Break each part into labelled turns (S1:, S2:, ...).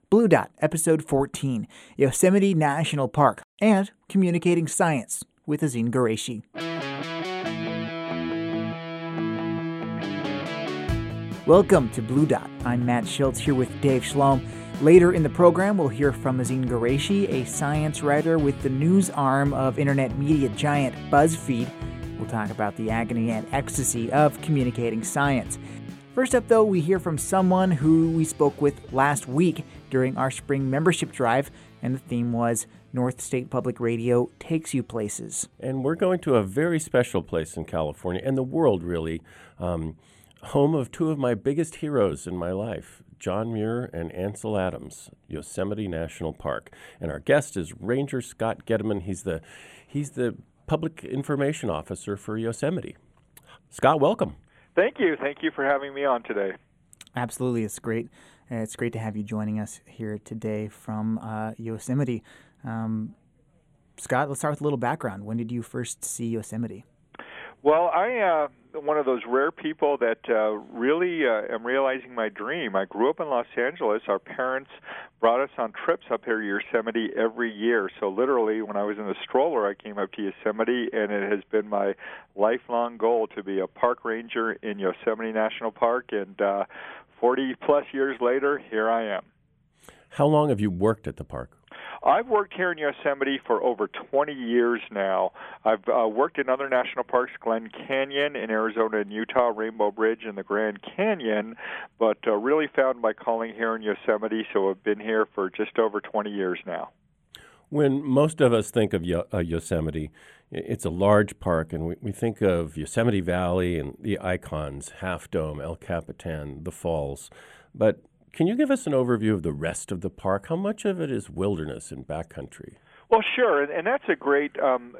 S1: Blue Dot, Episode 14, Yosemite National Park, and Communicating Science with Azin Qureshi. Welcome to Blue Dot. I'm Matt Schultz here with Dave Shalom. Later in the program, we'll hear from Azin Qureshi, a science writer with the news arm of internet media giant BuzzFeed. We'll talk about the agony and ecstasy of communicating science. First up, though, we hear from someone who we spoke with last week during our spring membership drive, and the theme was North State Public Radio takes you places.
S2: And we're going to a very special place in California, and the world, really, home of two of my biggest heroes in my life, John Muir and Ansel Adams, Yosemite National Park. And our guest is Ranger Scott Getterman. He's the Public Information Officer for Yosemite. Scott, welcome.
S3: Thank you. Thank you for having me on today.
S1: Absolutely. It's great. It's great to have you joining us here today from Yosemite. Scott, let's start with a little background. When did you first see Yosemite?
S3: Well, I one of those rare people that really am realizing my dream. I grew up in Los Angeles. Our parents brought us on trips up here to Yosemite every year. So literally, when I was in the stroller, I came up to Yosemite, and it has been my lifelong goal to be a park ranger in Yosemite National Park. And 40-plus years later, here I am.
S2: How long have you worked at the park?
S3: I've worked here in Yosemite for over 20 years now. I've worked in other national parks, Glen Canyon in Arizona and Utah, Rainbow Bridge in the Grand Canyon, but really found my calling here in Yosemite, so I've been here for just over 20 years now.
S2: When most of us think of Yosemite, it's a large park, and we think of Yosemite Valley and the icons, Half Dome, El Capitan, the falls. But can you give us an overview of the rest of the park? How much of it is wilderness and backcountry?
S3: Well, sure, and that's a great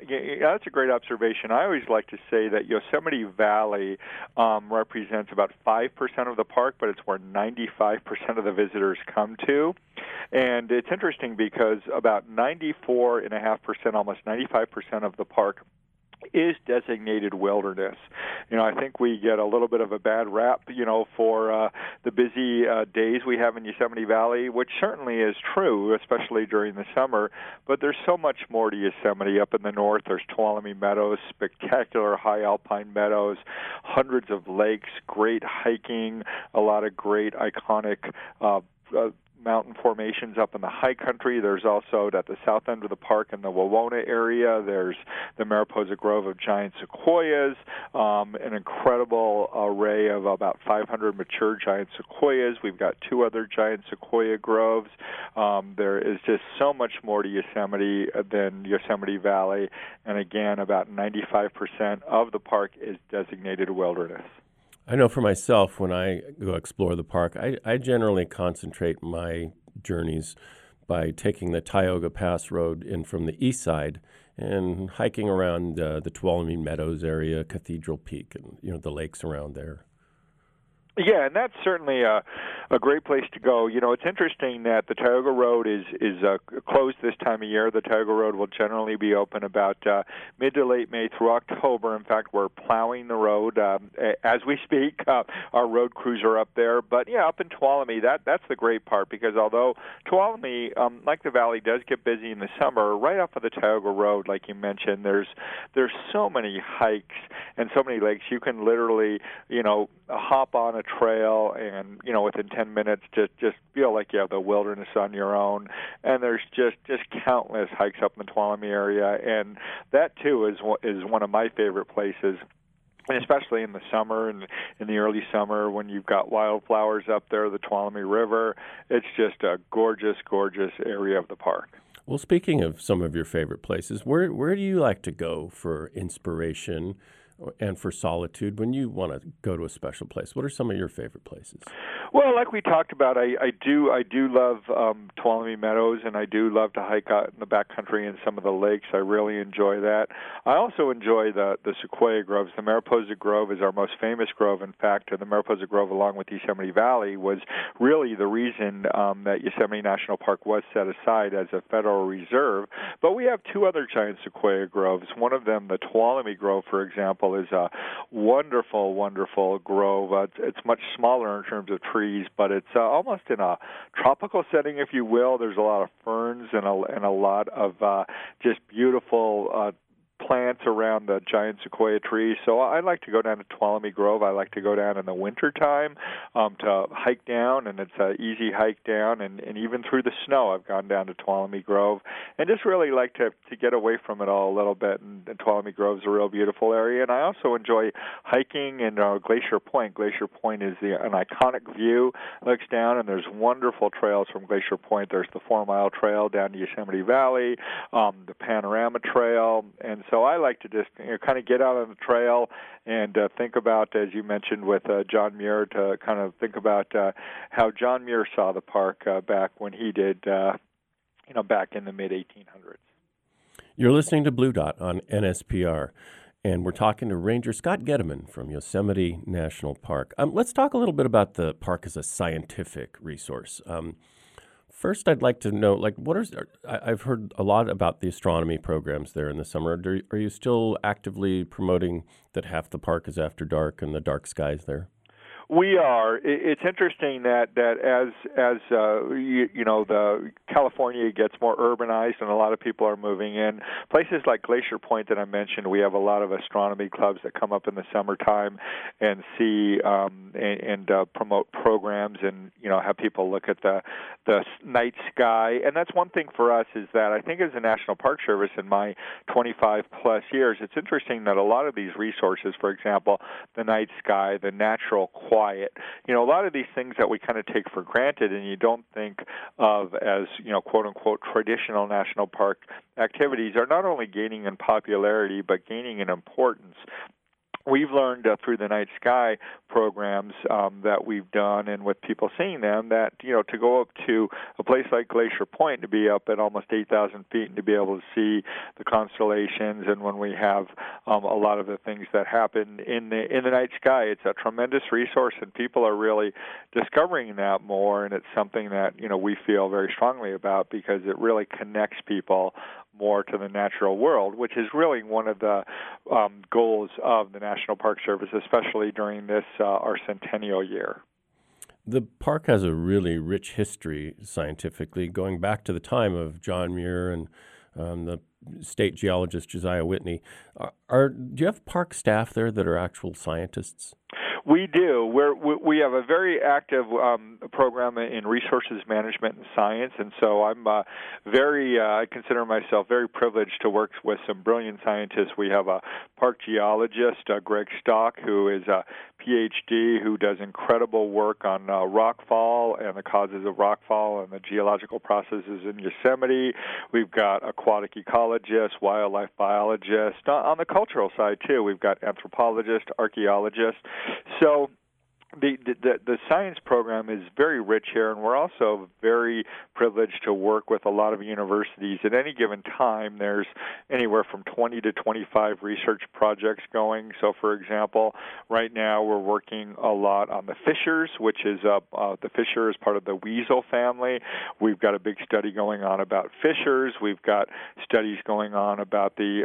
S3: observation. I always like to say that Yosemite Valley represents about 5% of the park, but it's where 95% of the visitors come to. And it's interesting because about 94.5%, almost 95% of the park is designated wilderness. I think we get a little bit of a bad rap, for the busy days we have in Yosemite Valley, which certainly is true, especially during the summer. But there's so much more to Yosemite. Up in the north, there's Tuolumne Meadows, spectacular high alpine meadows, hundreds of lakes, great hiking, a lot of great iconic mountain formations up in the high country. There's also at the south end of the park in the Wawona area, there's the Mariposa Grove of giant sequoias, an incredible array of about 500 mature giant sequoias. We've got two other giant sequoia groves. There is just so much more to Yosemite than Yosemite Valley, and again, about 95% of the park is designated wilderness.
S2: I know for myself, when I go explore the park, I generally concentrate my journeys by taking the Tioga Pass Road in from the east side and hiking around the Tuolumne Meadows area, Cathedral Peak, and the lakes around there.
S3: Yeah, and that's certainly a great place to go. It's interesting that the Tioga Road is closed this time of year. The Tioga Road will generally be open about mid to late May through October. In fact, we're plowing the road as we speak. Our road crews are up there. But, yeah, up in Tuolumne, that's the great part, because although Tuolumne, like the valley, does get busy in the summer, right off of the Tioga Road, like you mentioned, there's so many hikes and so many lakes. You can literally, hop on a trail and within 10 minutes just feel like you have the wilderness on your own. And there's just countless hikes up in the Tuolumne area, and that too is one of my favorite places, and especially in the summer and in the early summer when you've got wildflowers up there, the Tuolumne River. It's just a gorgeous area of the park.
S2: Well, speaking of some of your favorite places, where do you like to go for inspiration and for solitude when you want to go to a special place? What are some of your favorite places?
S3: Well, like we talked about, I do love Tuolumne Meadows, and I do love to hike out in the backcountry and some of the lakes. I really enjoy that. I also enjoy the sequoia groves. The Mariposa Grove is our most famous grove. In fact, the Mariposa Grove, along with Yosemite Valley, was really the reason that Yosemite National Park was set aside as a federal reserve. But we have two other giant sequoia groves. One of them, the Tuolumne Grove, for example, beautiful, is a wonderful, wonderful grove. It's much smaller in terms of trees, but it's almost in a tropical setting, if you will. There's a lot of ferns and a lot of just beautiful plants around the giant sequoia trees. So I like to go down to Tuolumne Grove. I like to go down in the wintertime to hike down, and it's an easy hike down, and even through the snow I've gone down to Tuolumne Grove, and just really like to get away from it all a little bit, and Tuolumne Grove's a real beautiful area. And I also enjoy hiking in Glacier Point. Glacier Point is an iconic view, looks down, and there's wonderful trails from Glacier Point. There's the 4-mile trail down to Yosemite Valley, the Panorama Trail, and so I like to just kind of get out on the trail and think about, as you mentioned with John Muir, to kind of think about how John Muir saw the park back when he did, back in the mid-1800s.
S2: You're listening to Blue Dot on NSPR, and we're talking to Ranger Scott Gediman from Yosemite National Park. Let's talk a little bit about the park as a scientific resource. First, I'd like to know, I've heard a lot about the astronomy programs there in the summer. Are you still actively promoting that half the park is after dark and the dark skies there?
S3: We are. It's interesting that as the California gets more urbanized and a lot of people are moving in, places like Glacier Point that I mentioned, we have a lot of astronomy clubs that come up in the summertime and see and promote programs and have people look at the night sky. And that's one thing for us, is that I think as a National Park Service in my 25 plus years, it's interesting that a lot of these resources, for example, the night sky, the natural quiet, a lot of these things that we kind of take for granted and you don't think of as, quote unquote, traditional national park activities, are not only gaining in popularity but gaining in importance. We've learned through the night sky programs that we've done, and with people seeing them, that to go up to a place like Glacier Point, to be up at almost 8,000 feet, and to be able to see the constellations, and when we have a lot of the things that happen in the night sky, it's a tremendous resource, and people are really discovering that more, and it's something that we feel very strongly about because it really connects people more to the natural world, which is really one of the goals of the National Park Service, especially during this our centennial year.
S2: The park has a really rich history scientifically, going back to the time of John Muir and the state geologist Josiah Whitney. Do you have park staff there that are actual scientists?
S3: We do. We have a very active program in resources management and science, and so I'm I consider myself very privileged to work with some brilliant scientists. We have a park geologist, Greg Stock, who is a PhD, who does incredible work on rockfall and the causes of rockfall and the geological processes in Yosemite. We've got aquatic ecologists, wildlife biologists. On the cultural side, too, we've got anthropologists, archaeologists. So the science program is very rich here, and we're also very privileged to work with a lot of universities. At any given time, there's anywhere from 20 to 25 research projects going. So, for example, right now we're working a lot on the fishers, which is the fisher is part of the weasel family. We've got a big study going on about fishers. We've got studies going on about the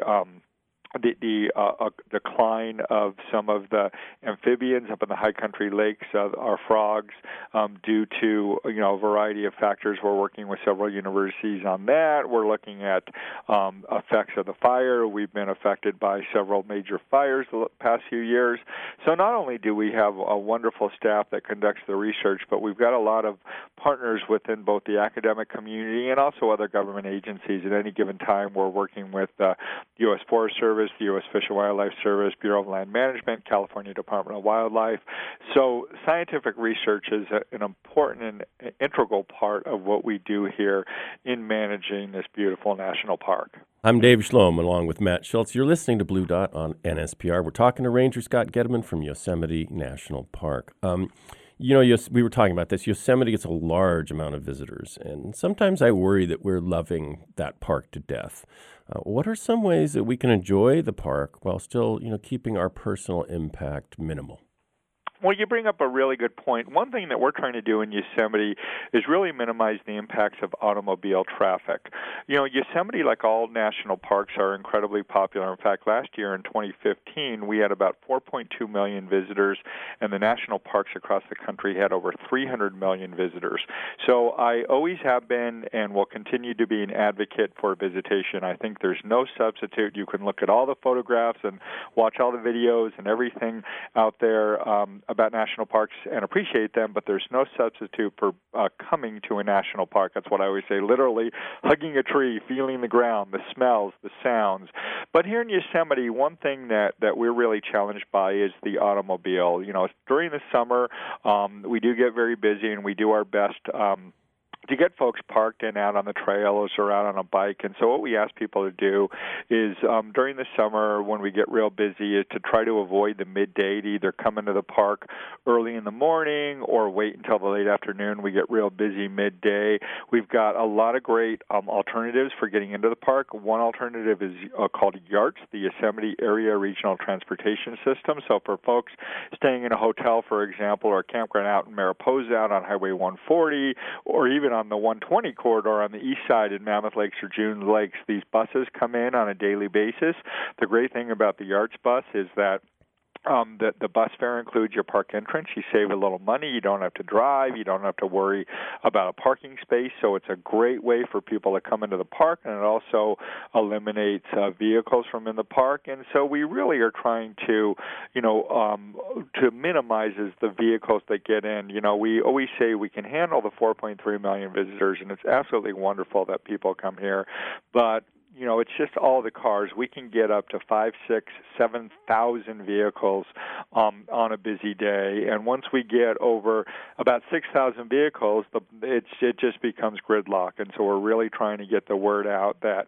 S3: decline of some of the amphibians up in the high country lakes, our frogs, due to a variety of factors. We're working with several universities on that. We're looking at effects of the fire. We've been affected by several major fires the past few years. So not only do we have a wonderful staff that conducts the research, but we've got a lot of partners within both the academic community and also other government agencies. At any given time, we're working with the U.S. Forest Service, the U.S. Fish and Wildlife Service, Bureau of Land Management, California Department of Wildlife. So scientific research is an important and integral part of what we do here in managing this beautiful national park.
S2: I'm Dave Shlom, along with Matt Schultz. You're listening to Blue Dot on NSPR. We're talking to Ranger Scott Gediman from Yosemite National Park. We were talking about this. Yosemite gets a large amount of visitors, and sometimes I worry that we're loving that park to death. What are some ways that we can enjoy the park while still, keeping our personal impact minimal?
S3: Well, you bring up a really good point. One thing that we're trying to do in Yosemite is really minimize the impacts of automobile traffic. Yosemite, like all national parks, are incredibly popular. In fact, last year in 2015, we had about 4.2 million visitors, and the national parks across the country had over 300 million visitors. So I always have been and will continue to be an advocate for visitation. I think there's no substitute. You can look at all the photographs and watch all the videos and everything out there about national parks and appreciate them, but there's no substitute for coming to a national park. That's what I always say, literally hugging a tree, feeling the ground, the smells, the sounds. But here in Yosemite, one thing that we're really challenged by is the automobile. During the summer, we do get very busy, and we do our best to get folks parked and out on the trails or out on a bike. And so what we ask people to do is during the summer when we get real busy is to try to avoid the midday, to either come into the park early in the morning or wait until the late afternoon. We get real busy midday. We've got a lot of great alternatives for getting into the park. One alternative is called YARTS, the Yosemite Area Regional Transportation System. So for folks staying in a hotel, for example, or a campground out in Mariposa out on Highway 140, or even on the 120 corridor on the east side in Mammoth Lakes or June Lakes, these buses come in on a daily basis. The great thing about the YARTS bus is that the bus fare includes your park entrance. You save a little money. You don't have to drive. You don't have to worry about a parking space. So it's a great way for people to come into the park, and it also eliminates vehicles from in the park. And so we really are trying to, to minimize the vehicles that get in. We always say we can handle the 4.3 million visitors, and it's absolutely wonderful that people come here. But it's just all the cars. We can get up to 5,000, 6,000, 7,000 vehicles on a busy day. And once we get over about 6,000 vehicles, it just becomes gridlock. And so we're really trying to get the word out that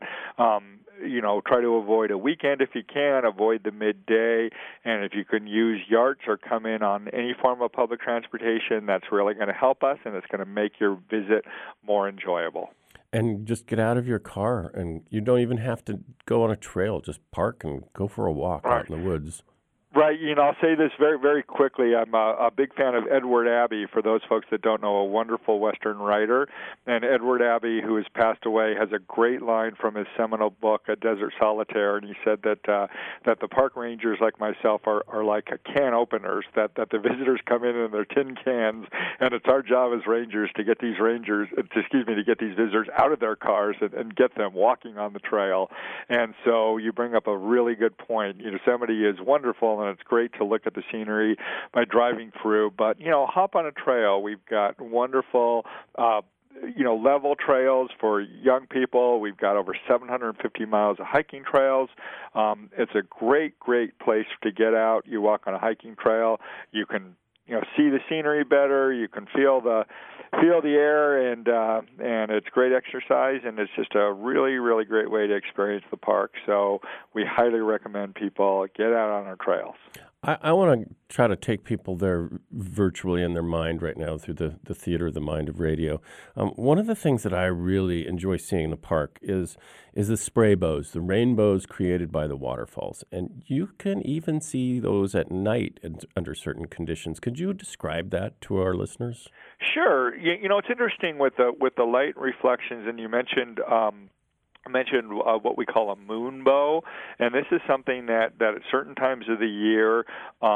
S3: try to avoid a weekend if you can, avoid the midday, and if you can use YARTS or come in on any form of public transportation, that's really going to help us, and it's going to make your visit more enjoyable.
S2: And just get out of your car, and you don't even have to go on a trail. Just park and go for a walk out in the woods.
S3: Right. I'll say this very, very quickly. I'm a big fan of Edward Abbey, for those folks that don't know, a wonderful Western writer. And Edward Abbey, who has passed away, has a great line from his seminal book, A Desert Solitaire, and he said that the park rangers like myself are like can openers, that the visitors come in their tin cans, and it's our job as rangers to get these visitors out of their cars and get them walking on the trail. And so you bring up a really good point. Yosemite is wonderful, and it's great to look at the scenery by driving through. But, hop on a trail. We've got wonderful, level trails for young people. We've got over 750 miles of hiking trails. It's a great, great place to get out. You walk on a hiking trail. You can see the scenery better. You can feel the air, and it's great exercise, and it's just a really, really great way to experience the park. So we highly recommend people get out on our trails.
S2: I want to try to take people there virtually in their mind right now through the theater of the mind of radio. One of the things that I really enjoy seeing in the park is the spray bows, the rainbows created by the waterfalls. And you can even see those at night under certain conditions. Could you describe that to our listeners?
S3: Sure. It's interesting with the light reflections, and you mentioned what we call a moonbow, and this is something that at certain times of the year,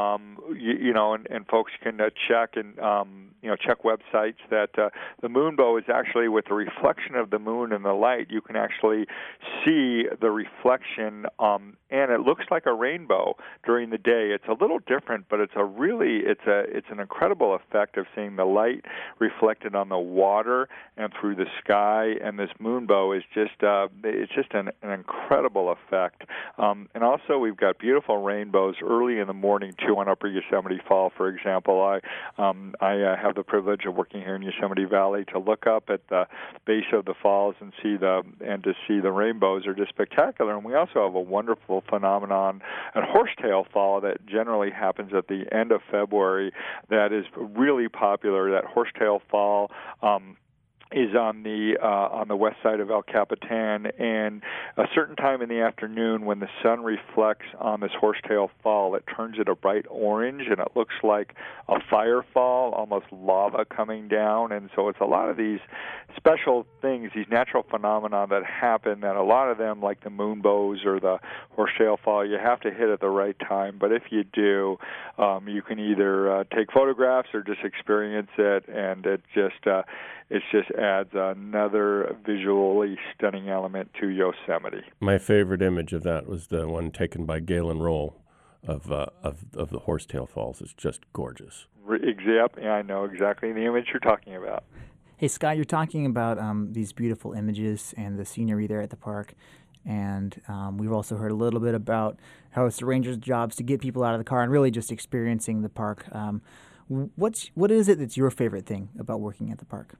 S3: and folks can check and check websites that the moonbow is actually with the reflection of the moon and the light. You can actually see the reflection, and it looks like a rainbow during the day. It's a little different, but it's an incredible effect of seeing the light reflected on the water and through the sky. And this moonbow is just an incredible effect. And also we've got beautiful rainbows early in the morning too on Upper Yosemite Fall. For example, I have the privilege of working here in Yosemite Valley to look up at the base of the falls and to see the rainbows are just spectacular. And we also have a wonderful phenomenon at Horsetail Fall that generally happens at the end of February that is really popular. That Horsetail Fall is on the west side of El Capitan, and a certain time in the afternoon when the sun reflects on this Horsetail Fall, it turns it a bright orange, and it looks like a firefall, almost lava coming down. And so it's a lot of these special things, these natural phenomena that happen, that a lot of them, like the moonbows or the Horsetail Fall, you have to hit at the right time. But if you do, you can either take photographs or just experience it, and it just adds another visually stunning element to Yosemite.
S2: My favorite image of that was the one taken by Galen Roll of the Horsetail Falls. It's just gorgeous.
S3: Exactly, I know exactly the image you're talking about.
S1: Hey, Scott, you're talking about these beautiful images and the scenery there at the park. And we've also heard a little bit about how it's the rangers' jobs to get people out of the car and really just experiencing the park. What is it that's your favorite thing about working at the park?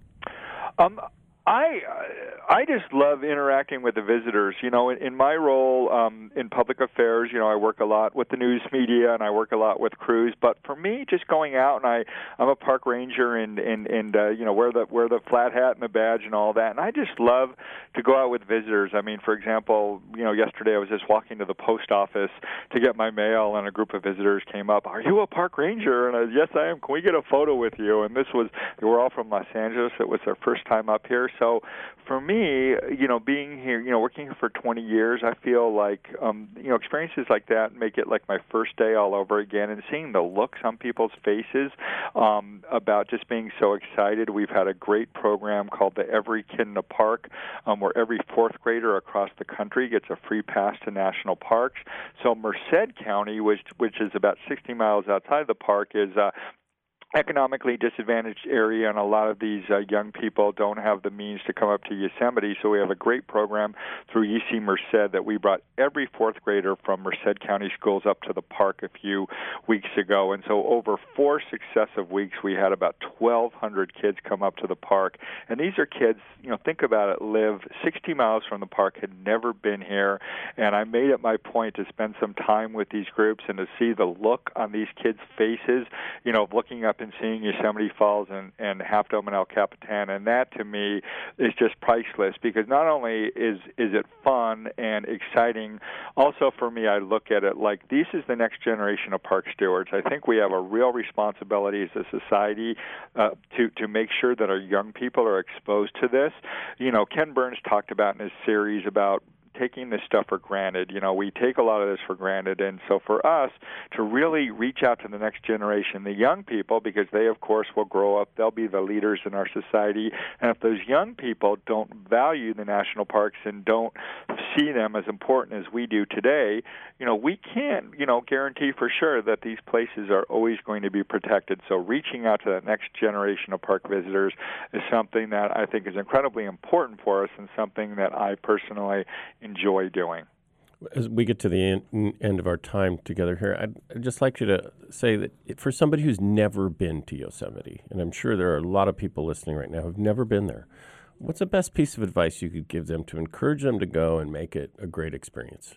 S3: I just love interacting with the visitors. You know, in my role in public affairs, you know, I work a lot with the news media and I work a lot with crews. But for me, just going out, and I'm a park ranger and you know, wear the flat hat and the badge and all that. And I just love to go out with visitors. I mean, for example, you know, yesterday I was just walking to the post office to get my mail, and a group of visitors came up. "Are you a park ranger?" And I said, "Yes, I am. Can we get a photo with you?" And they were all from Los Angeles. It was their first time up here. So for me, you know, being here, you know, working here for 20 years, I feel like, you know, experiences like that make it like my first day all over again, and seeing the looks on people's faces about just being so excited. We've had a great program called the Every Kid in the Park, where every fourth grader across the country gets a free pass to national parks. So Merced County, which is about 60 miles outside the park, is economically disadvantaged area, and a lot of these young people don't have the means to come up to Yosemite. So we have a great program through UC Merced that we brought every fourth grader from Merced County schools up to the park a few weeks ago. And so over 4 successive weeks, we had about 1,200 kids come up to the park. And these are kids, you know, think about it, live 60 miles from the park, had never been here. And I made it my point to spend some time with these groups and to see the look on these kids' faces, you know, looking up and seeing Yosemite Falls and Half Dome and El Capitan, and that to me is just priceless, because not only is it fun and exciting, also for me I look at it like this is the next generation of park stewards. I think we have a real responsibility as a society to make sure that our young people are exposed to this. You know, Ken Burns talked about in his series about taking this stuff for granted. You know, we take a lot of this for granted, and so for us to really reach out to the next generation, the young people, because they, of course, will grow up, they'll be the leaders in our society, and if those young people don't value the national parks and don't see them as important as we do today, you know, we can't, you know, guarantee for sure that these places are always going to be protected. So reaching out to the next generation of park visitors is something that I think is incredibly important for us, and something that I personally enjoy doing.
S2: As we get to the end of our time together here, I'd just like you to say that for somebody who's never been to Yosemite, and I'm sure there are a lot of people listening right now who've never been there, what's the best piece of advice you could give them to encourage them to go and make it a great experience?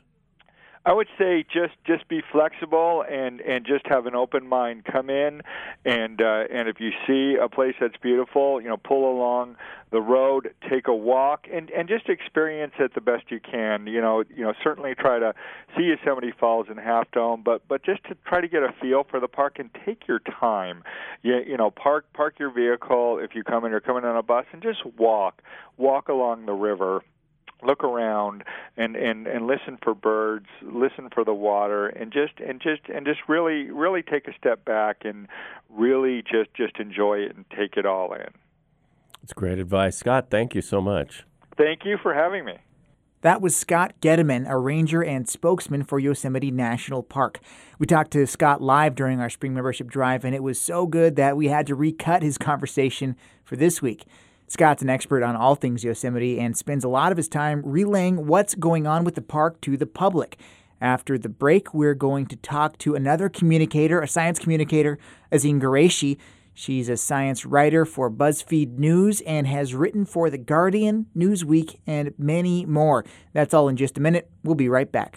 S3: I would say just be flexible and just have an open mind. Come in, and if you see a place that's beautiful, you know, pull along the road, take a walk, and just experience it the best you can. You know, certainly try to see Yosemite Falls and Half Dome, but just to try to get a feel for the park and take your time. You know, park your vehicle if you come in. You're coming on a bus, and just walk along the river. Look around and listen for birds, listen for the water, and just really take a step back and really just enjoy it and take it all in.
S2: It's great advice. Scott, thank you so much.
S3: Thank you for having me.
S1: That was Scott Gediman, a ranger and spokesman for Yosemite National Park. We talked to Scott live during our spring membership drive, and it was so good that we had to recut his conversation for this week. Scott's an expert on all things Yosemite and spends a lot of his time relaying what's going on with the park to the public. After the break, we're going to talk to another communicator, a science communicator, Azeen Qureshi. She's a science writer for BuzzFeed News and has written for The Guardian, Newsweek, and many more. That's all in just a minute. We'll be right back.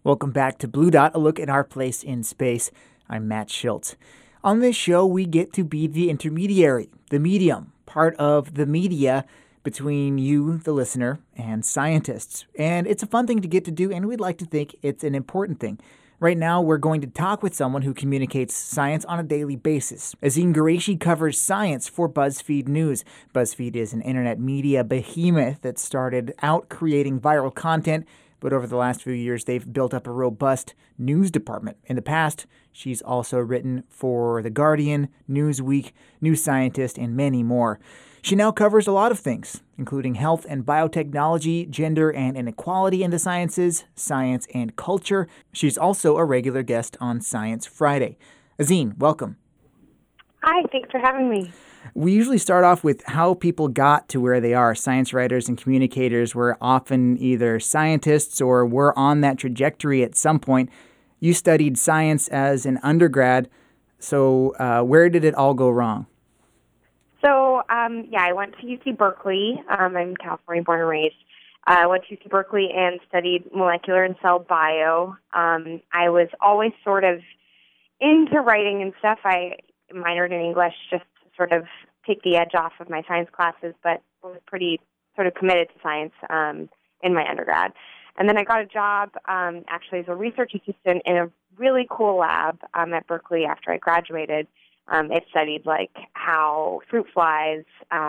S1: Welcome back to Blue Dot, a look at our place in space. I'm Matt Schultz. On this show, we get to be the intermediary, the medium, part of the media between you, the listener, and scientists. And it's a fun thing to get to do, and we'd like to think it's an important thing. Right now, we're going to talk with someone who communicates science on a daily basis. Azeen Qureshi covers science for BuzzFeed News. BuzzFeed is an internet media behemoth that started out creating viral content, but over the last few years, they've built up a robust news department. In the past, she's also written for The Guardian, Newsweek, New Scientist, and many more. She now covers a lot of things, including health and biotechnology, gender and inequality in the sciences, science and culture. She's also a regular guest on Science Friday. Azeen, welcome.
S4: Hi, thanks for having me.
S1: We usually start off with how people got to where they are. Science writers and communicators were often either scientists or were on that trajectory at some point. You studied science as an undergrad, so where did it all go wrong?
S4: So, I went to UC Berkeley. I'm in California, born and raised. I went to UC Berkeley and studied molecular and cell bio. I was always sort of into writing and stuff. I minored in English just to sort of take the edge off of my science classes, but was pretty sort of committed to science in my undergrad. And then I got a job actually as a research assistant in a really cool lab at Berkeley after I graduated. It studied like how fruit flies,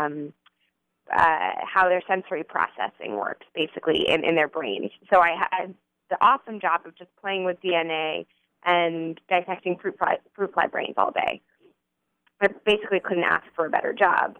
S4: how their sensory processing works, basically, in their brains. So I had the awesome job of just playing with DNA and dissecting fruit fly brains all day. I basically couldn't ask for a better job.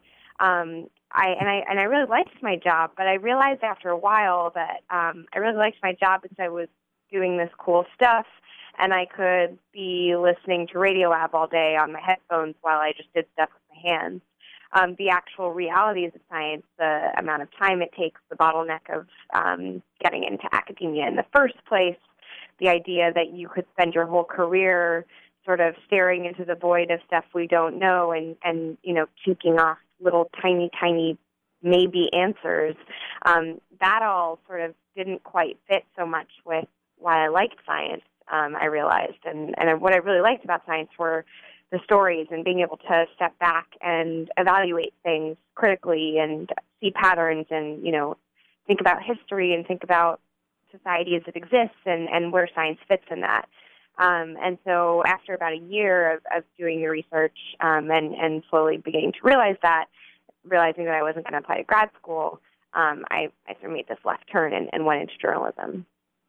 S4: I really liked my job, but I realized after a while that I really liked my job because I was doing this cool stuff, and I could be listening to Radiolab all day on my headphones while I just did stuff with my hands. The actual realities of science, the amount of time it takes, the bottleneck of getting into academia in the first place, the idea that you could spend your whole career sort of staring into the void of stuff we don't know and cheeking off little tiny maybe answers, that all sort of didn't quite fit so much with why I liked science. I realized, and what I really liked about science were the stories and being able to step back and evaluate things critically and see patterns and, think about history and think about society as it exists and where science fits in that. And so after about a year of doing the research and slowly beginning to realizing that I wasn't going to apply to grad school, I sort of made this left turn and went into journalism.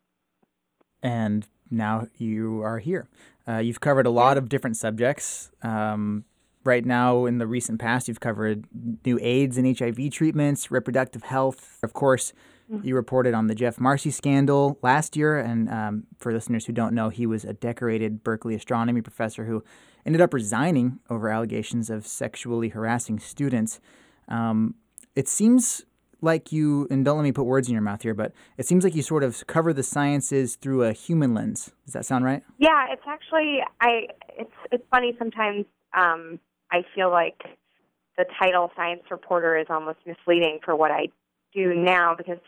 S1: And now you are here. You've covered a lot of different subjects. Right now, in the recent past, you've covered new AIDS and HIV treatments, reproductive health. Of course, you reported on the Jeff Marcy scandal last year. And for listeners who don't know, he was a decorated Berkeley astronomy professor who ended up resigning over allegations of sexually harassing students. It seems like you, and don't let me put words in your mouth here, but it seems like you sort of cover the sciences through a human lens. Does that sound right?
S4: Yeah, it's actually, it's funny sometimes. I feel like the title science reporter is almost misleading for what I do now, because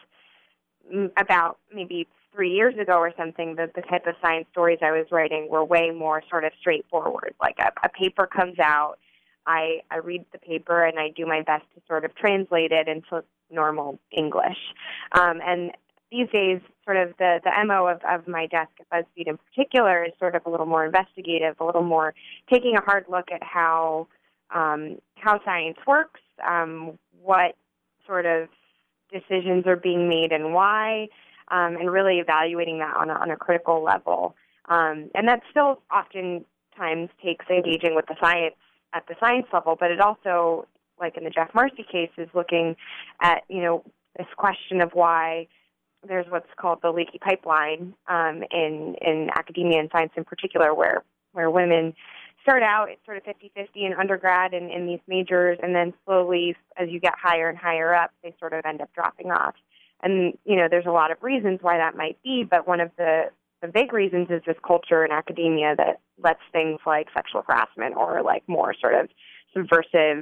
S4: about maybe 3 years ago or something, the type of science stories I was writing were way more sort of straightforward. Like a paper comes out, I read the paper and I do my best to sort of translate it into normal English. And these days, sort of the MO of my desk at BuzzFeed in particular is sort of a little more investigative, a little more taking a hard look at how science works, what sort of decisions are being made and why, and really evaluating that on a critical level. And that still oftentimes takes engaging with the science at the science level, but it also, like in the Jeff Marcy case, is looking at, this question of why there's what's called the leaky pipeline in academia and science in particular, where women start out at sort of 50-50 in undergrad and in these majors, and then slowly, as you get higher and higher up, they sort of end up dropping off. And, there's a lot of reasons why that might be, but one of the big reasons is this culture in academia that lets things like sexual harassment or like more sort of subversive,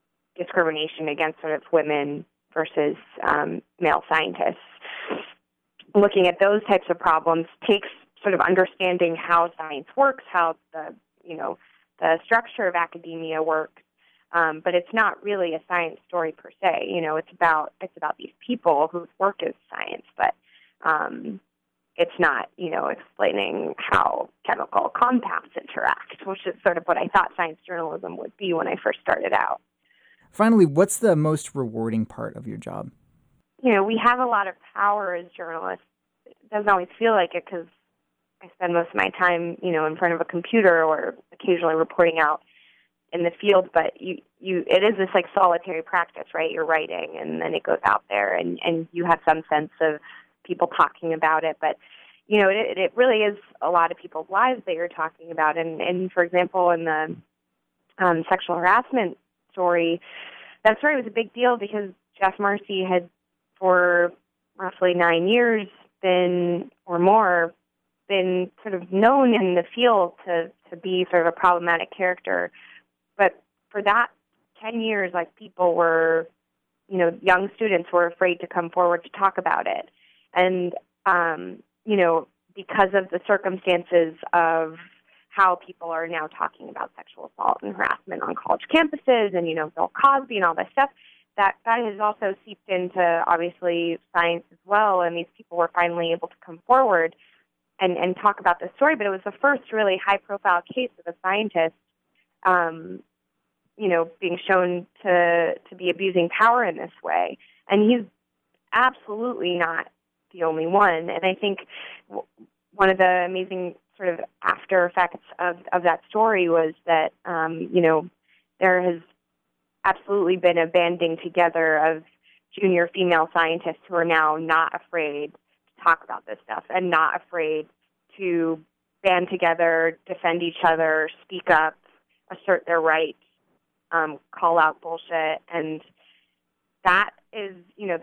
S4: discrimination against sort of women versus male scientists. looking at those types of problems takes sort of understanding how science works, how the structure of academia works. But it's not really a science story per se. It's about these people whose work is science, but it's not, explaining how chemical compounds interact, which is sort of what I thought science journalism would be when I first started out.
S1: Finally, what's the most rewarding part of your job?
S4: We have a lot of power as journalists. It doesn't always feel like it because I spend most of my time, in front of a computer or occasionally reporting out in the field, but it is this like solitary practice, right? You're writing and then it goes out there and you have some sense of people talking about it, but it really is a lot of people's lives that you're talking about. And for example, in the sexual harassment story, that story was a big deal because Jeff Marcy had for roughly 9 years been sort of known in the field to be sort of a problematic character. But for that 10 years, people were, young students were afraid to come forward to talk about it. And, because of the circumstances of how people are now talking about sexual assault and harassment on college campuses and, Bill Cosby and all this stuff, that has also seeped into, obviously, science as well. And these people were finally able to come forward and talk about this story. But it was the first really high-profile case of a scientist being shown to be abusing power in this way. And he's absolutely not the only one. And I think one of the amazing sort of after effects of that story was that, there has absolutely been a banding together of junior female scientists who are now not afraid to talk about this stuff and not afraid to band together, defend each other, speak up, assert their rights, call out bullshit. And that is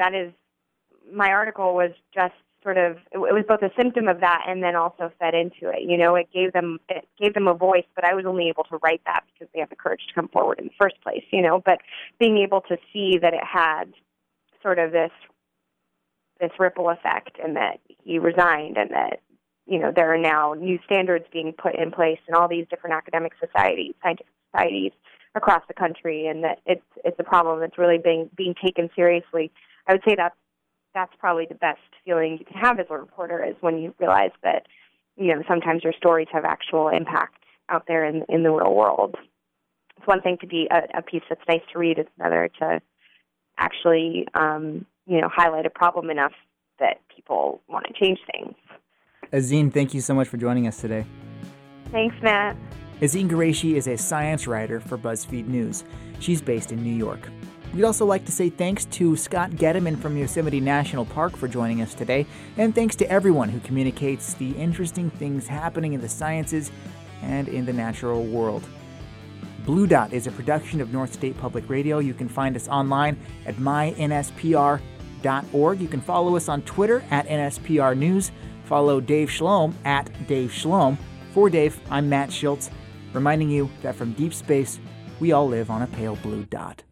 S4: my article was just sort of, it was both a symptom of that and then also fed into it. It gave them a voice, but I was only able to write that because they had the courage to come forward in the first place, but being able to see that it had sort of this ripple effect and that he resigned and that, there are now new standards being put in place in all these different academic societies, scientific societies across the country, and that it's a problem that's really being taken seriously. I would say that's probably the best feeling you can have as a reporter is when you realize that, sometimes your stories have actual impact out there in the real world. It's one thing to be a piece that's nice to read. It's another to actually, highlight a problem enough that people want to change things.
S1: Azeen, thank you so much for joining us today.
S4: Thanks, Matt.
S1: Azeen Qureshi is a science writer for BuzzFeed News. She's based in New York. We'd also like to say thanks to Scott Gettiman from Yosemite National Park for joining us today, and thanks to everyone who communicates the interesting things happening in the sciences and in the natural world. Blue Dot is a production of North State Public Radio. You can find us online at mynspr.org. You can follow us on Twitter at NSPR News. Follow Dave Shlom at Dave Shlom. For Dave, I'm Matt Schiltz, reminding you that from deep space, we all live on a pale blue dot.